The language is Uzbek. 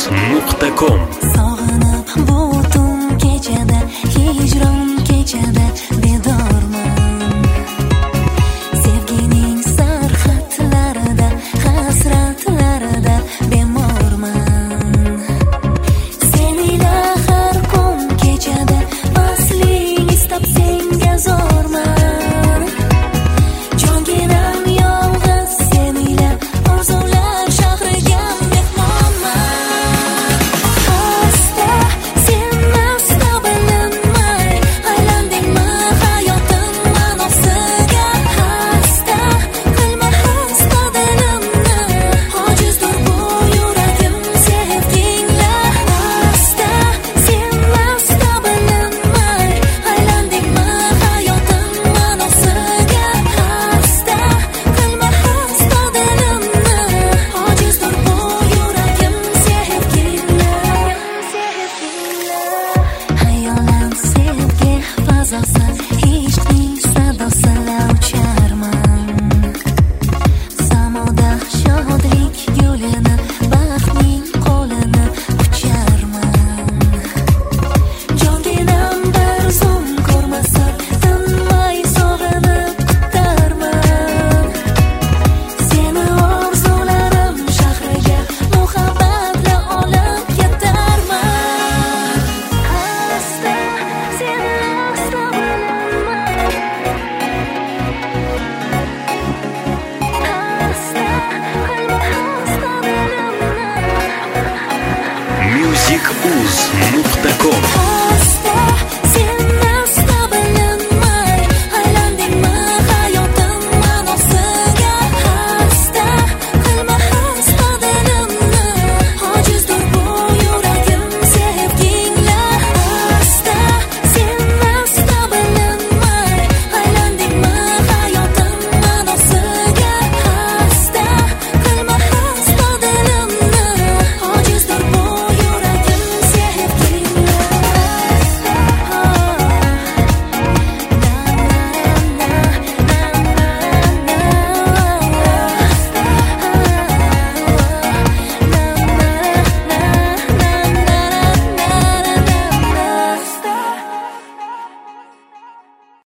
musicuz.com. Sog'inib butun kechada, hijron kechada bedorman. Sevgining sarxatlarida, hasratlarida bemorman. Senila har kun kechada, asling istab senga zorman. Jonginam yolg'iz senila, orzular shahriga mehmonman. Asta, sen asta bilinmay, aylandingmi hayotim ma'nosiga. Asta, qilma hasta dilimni, ojizdir bu yuragim sevgingla. Asta, sen asta bilinmay, aylandingmi hayotim ma'nosiga. Asta, qilma hasta dilimni, ojizdir bu yuragim sevgingla. Hayolan sevgi fazosi, ishqning sadosida ucharman. Samoda shodlik yo'lini, baxtning qo'lini qucharman. Jonginam bir zum ko'rmasa, tinmay sog'inib kutarman. Seni orzularim shahriga muhabbatla olib ketarman. Asta, sen asta bilinmay, asta, qilma hasta dilimni. musicuz.com. Asta,